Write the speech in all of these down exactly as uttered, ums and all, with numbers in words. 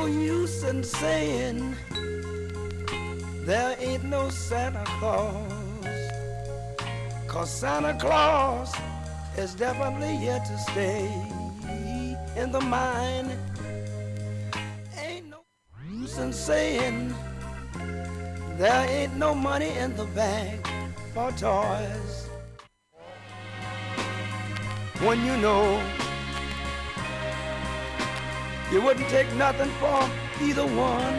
no use in saying there ain't no Santa Claus, 'cause Santa Claus is definitely here to stay in the mind. Ain't no use in saying there ain't no money in the bank for toys, when you know you wouldn't take nothing for either one.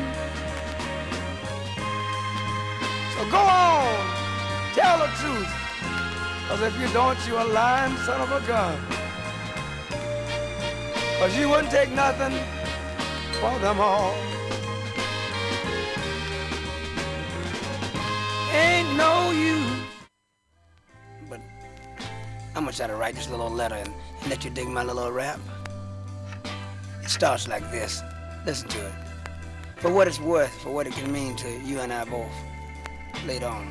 So go on, tell the truth, 'cause if you don't, you're a lying son of a gun. 'Cause you wouldn't take nothing for them all. Ain't no use. But I'm gonna try to write this little letter and, and let you dig my little rap. It starts like this. Listen to it. For what it's worth, for what it can mean to you and I both later on.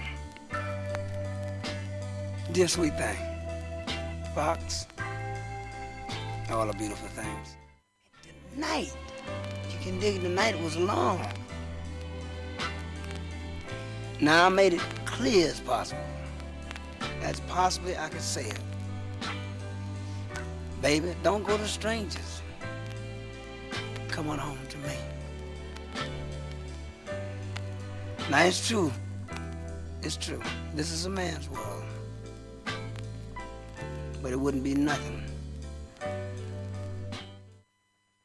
Dear sweet thing, Fox, all the beautiful things. The night, you can dig the night was long. Now I made it clear as possible, as possibly I could say it. Baby, don't go to strangers. Come on home to me. Now it's true. It's true. This is a man's world. But it wouldn't be nothing